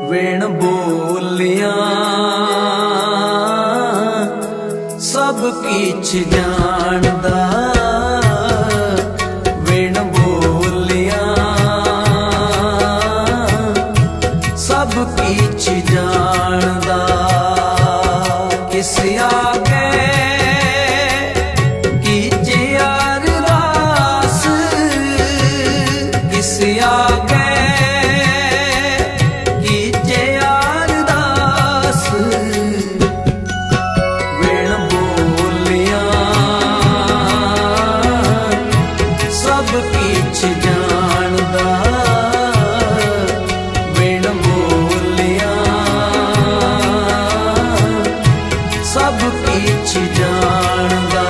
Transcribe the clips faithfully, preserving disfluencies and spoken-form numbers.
वेण बोलिया सब किछ जानदा, वेण बोलिया सब किछ जानदा। किस आगे कीजे अरदास, किस आगे कीजे अरदास। वेण बोलिया सब किछ जानदा, वेण बोलिया सब किछ जानदा।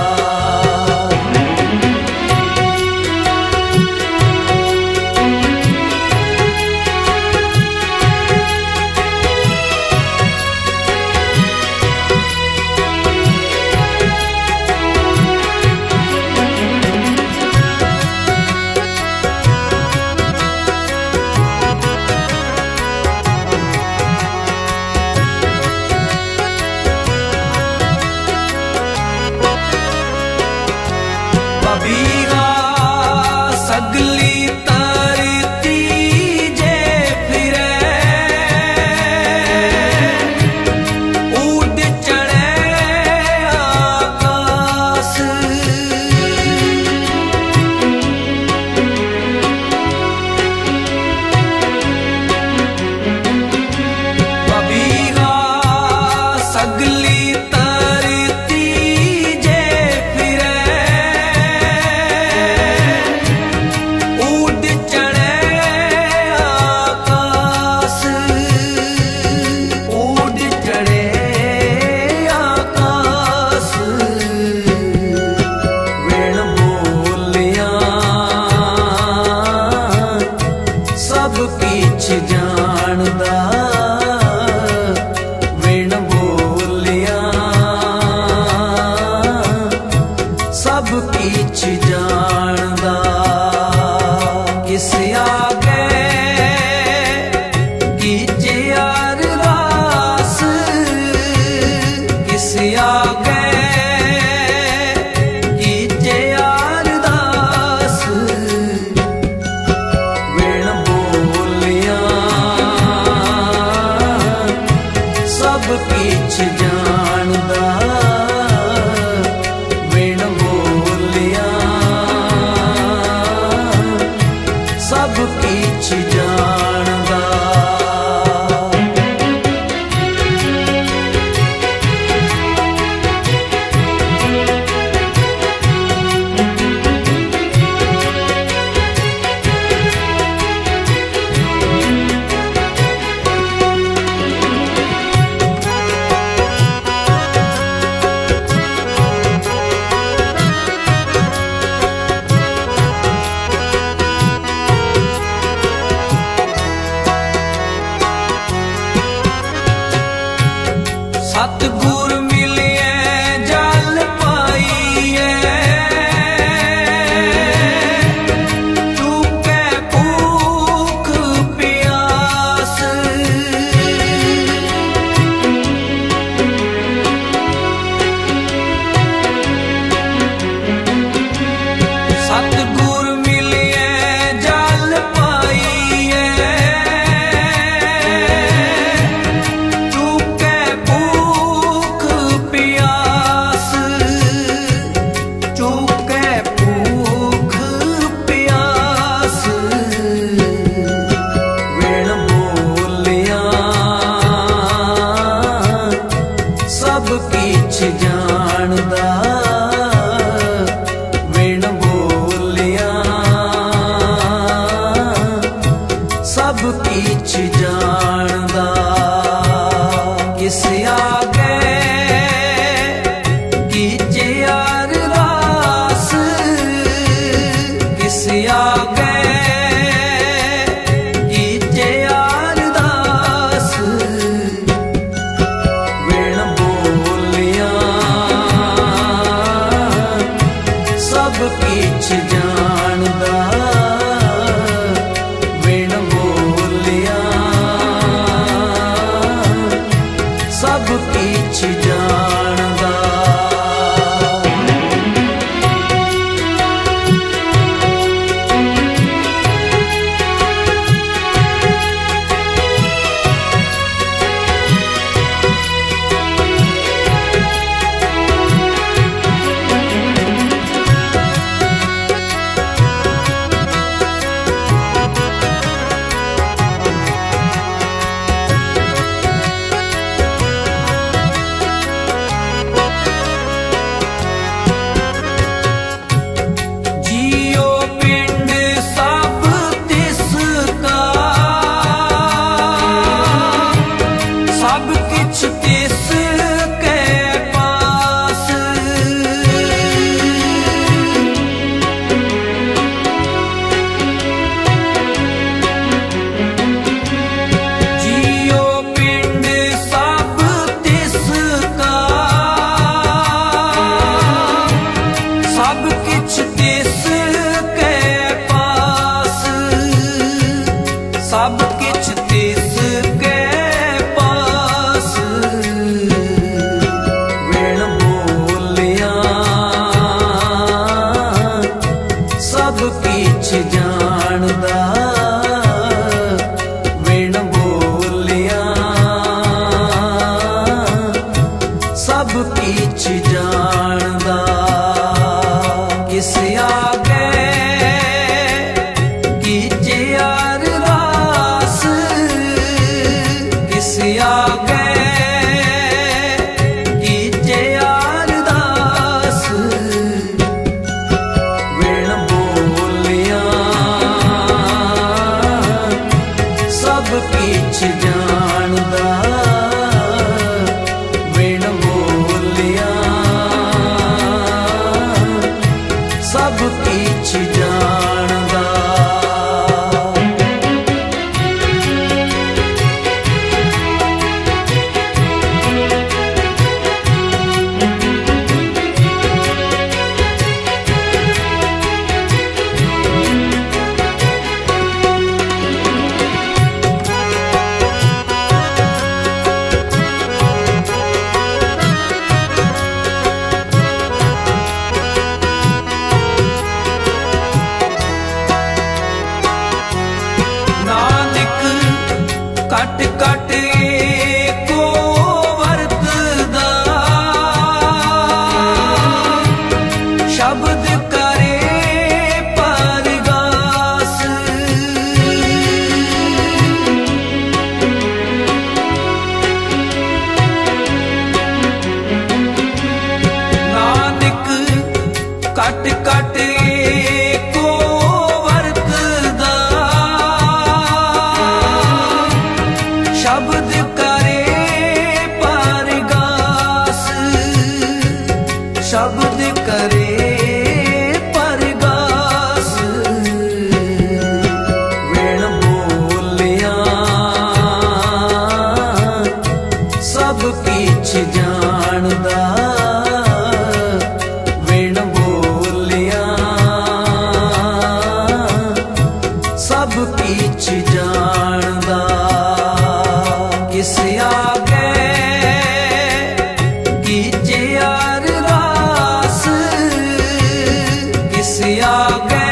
बबीरा सगली तरती जे फिरे, उड़ चढ़े आकाश। बबीरा सगली तरती जे फिरे, सब किछ जानदा, वेण बोलिया सब किछ जानदा। किस आगे कीजे अरदास, किस आगे कीजे अरदास। वेण बोलिया सब किछ जानदा, वेण बोलिया सब किछ जानदा। सब किछ तिस के पास वेण बोलिया सब किछ जानदा वेण बोलिया सब किछ जानदा किस आगे कीजे अरदास किस आगे कीजे अरदास वेण बोलिया सब किछ जानदा वेण बोलिया सब किछ जानदा कट कट को वरतदा शब्द करे परगास नानक कट कट को वरतदा शब्द करे परगास शब्द करे परगास वेण बोलिया सब किछ जानदा वेण बोलिया सब किछ जानदा किस आगे कीजे अरदास किस आगे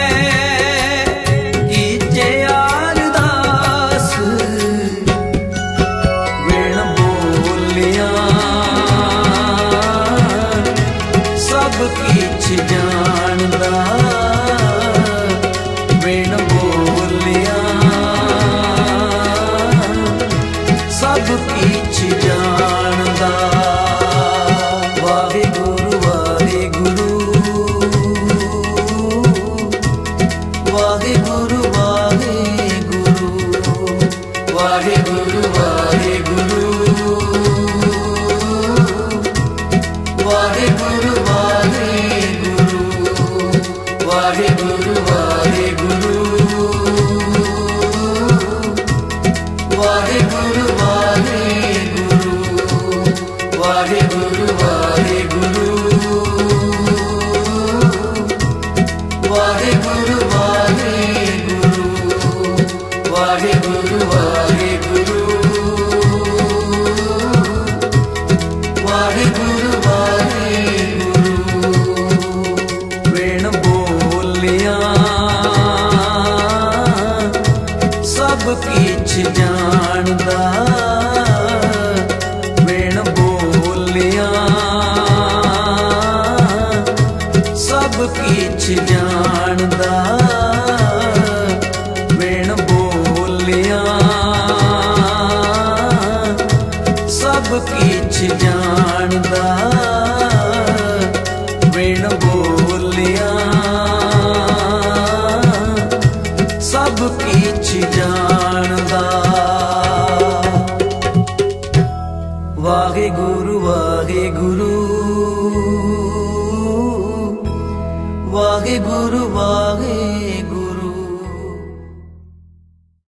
कीजे अरदास वेण बोलिया सब किछ जानदा वेण बोलिया सब किछ जानदा वाहिगुरु वाहिगुरु वाहिगुरु वाहिगुरु वाहिगुरु वाहिगुरु वाहिगुरु वाहिगुरु वाहिगुरु वाहिगुरु वाहिगुरु वाहिगुरु वाहिगुरु वाहिगुरु वाहिगुरु वाहिगुरु वाहिगुरु वाहिगुरु वाहिगुरु वेण बोलिया सब किछ जानदा वेण बोलिया सब किछ जानदा वेण बोलिया सब किछ जानदा वेण बोलिया सब किछ जानदा वाहिगुरु वाहिगुरु वाहिगुरु